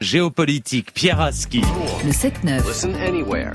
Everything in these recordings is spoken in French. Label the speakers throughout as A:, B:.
A: Géopolitique, Pierre Aski.
B: Le 7-9.
C: Listen anywhere.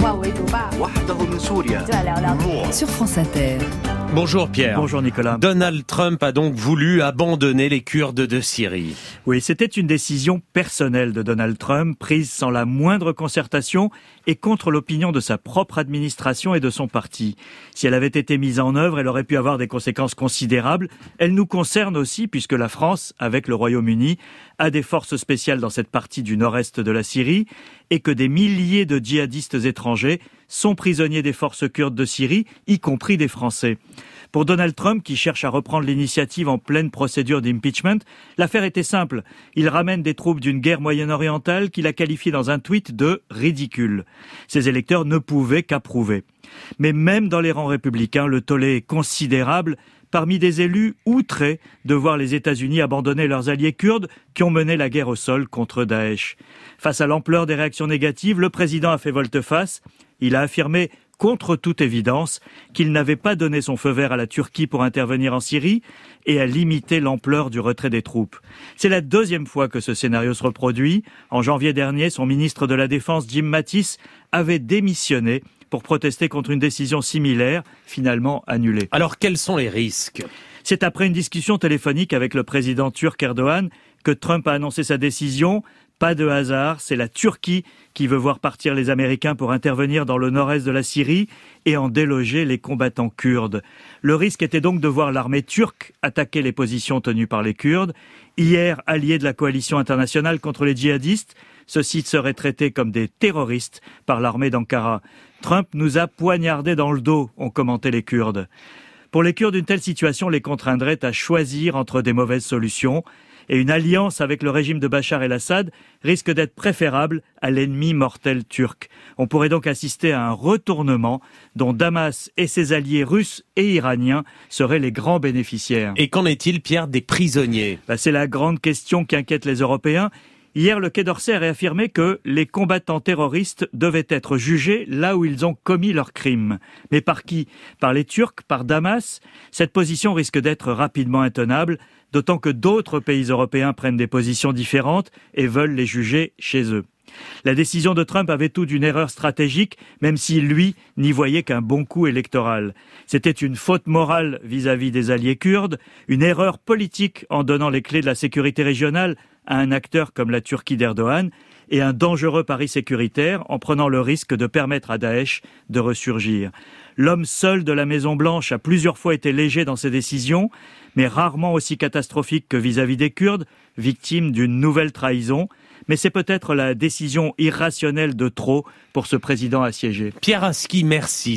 B: Sur France Inter.
A: Bonjour Pierre.
D: Bonjour Nicolas.
A: Donald Trump a donc voulu abandonner les Kurdes de Syrie.
D: Oui, c'était une décision personnelle de Donald Trump, prise sans la moindre concertation et contre l'opinion de sa propre administration et de son parti. Si elle avait été mise en œuvre, elle aurait pu avoir des conséquences considérables. Elle nous concerne aussi puisque la France, avec le Royaume-Uni, a des forces spéciales dans cette partie du nord-est de la Syrie et que des milliers de djihadistes étrangers sont prisonniers des forces kurdes de Syrie, y compris des Français. Pour Donald Trump, qui cherche à reprendre l'initiative en pleine procédure d'impeachment, l'affaire était simple. Il ramène des troupes d'une guerre moyen-orientale qu'il a qualifiée dans un tweet de « ridicule ». Ses électeurs ne pouvaient qu'approuver. Mais même dans les rangs républicains, le tollé est considérable parmi des élus outrés de voir les États-Unis abandonner leurs alliés kurdes qui ont mené la guerre au sol contre Daesh. Face à l'ampleur des réactions négatives, le président a fait volte-face. Il a affirmé contre toute évidence qu'il n'avait pas donné son feu vert à la Turquie pour intervenir en Syrie et à limiter l'ampleur du retrait des troupes. C'est la deuxième fois que ce scénario se reproduit. En janvier dernier, son ministre de la Défense, Jim Mattis, avait démissionné pour protester contre une décision similaire, finalement annulée.
A: Alors quels sont les risques ?
D: C'est après une discussion téléphonique avec le président turc Erdogan que Trump a annoncé sa décision. Pas de hasard, c'est la Turquie qui veut voir partir les Américains pour intervenir dans le nord-est de la Syrie et en déloger les combattants kurdes. Le risque était donc de voir l'armée turque attaquer les positions tenues par les Kurdes. Hier, alliés de la coalition internationale contre les djihadistes, ceux-ci seraient traités comme des terroristes par l'armée d'Ankara. Trump nous a poignardés dans le dos, ont commenté les Kurdes. Pour les Kurdes, une telle situation les contraindrait à choisir entre des mauvaises solutions. Et une alliance avec le régime de Bachar el-Assad risque d'être préférable à l'ennemi mortel turc. On pourrait donc assister à un retournement dont Damas et ses alliés russes et iraniens seraient les grands bénéficiaires.
A: Et qu'en est-il, Pierre, des prisonniers ?
D: C'est la grande question qui inquiète les Européens. Hier, le Quai d'Orsay a réaffirmé que les combattants terroristes devaient être jugés là où ils ont commis leurs crimes. Mais par qui ? Par les Turcs ? Par Damas ? Cette position risque d'être rapidement intenable, d'autant que d'autres pays européens prennent des positions différentes et veulent les juger chez eux. La décision de Trump avait tout d'une erreur stratégique, même si lui n'y voyait qu'un bon coup électoral. C'était une faute morale vis-à-vis des alliés kurdes, une erreur politique en donnant les clés de la sécurité régionale à un acteur comme la Turquie d'Erdogan, et un dangereux pari sécuritaire en prenant le risque de permettre à Daesh de ressurgir. L'homme seul de la Maison-Blanche a plusieurs fois été léger dans ses décisions, mais rarement aussi catastrophique que vis-à-vis des Kurdes, victimes d'une nouvelle trahison. Mais c'est peut-être la décision irrationnelle de trop pour ce président assiégé.
A: Pierre Aski, merci.